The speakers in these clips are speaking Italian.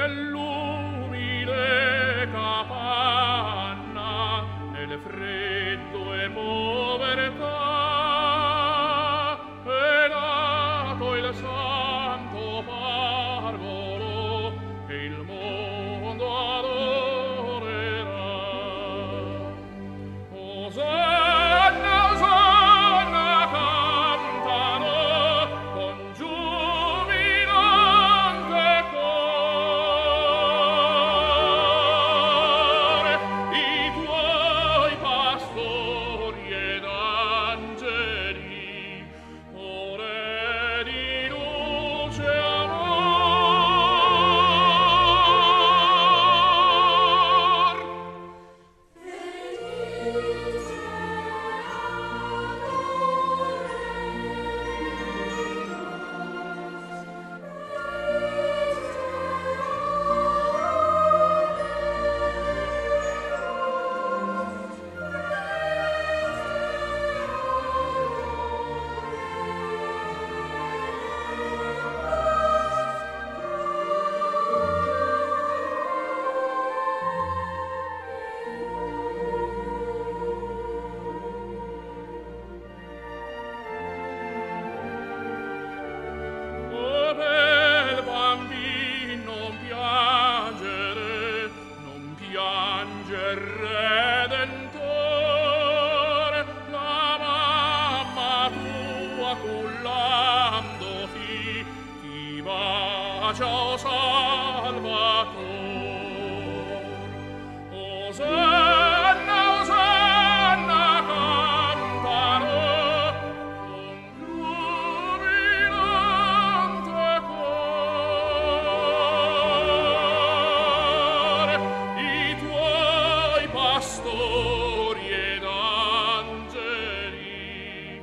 nell'umile capanna, nel freddo e povertà, è nato il santo parvolo che il mondo adorerà. Osanna, Osanna, cantano con giubilante cor i tuoi pastori ed angeli, ore di luce e amor. Oh, bel bambino, non piangere, non pianger, Redentore, la mamma tua cullandoti ti bacia, o Salvator. Osanna, Osanna, cantano con giubilante cor i tuoi pastori ed angeli,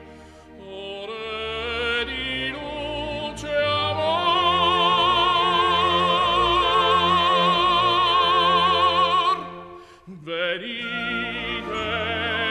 ore di luce e amor. Venite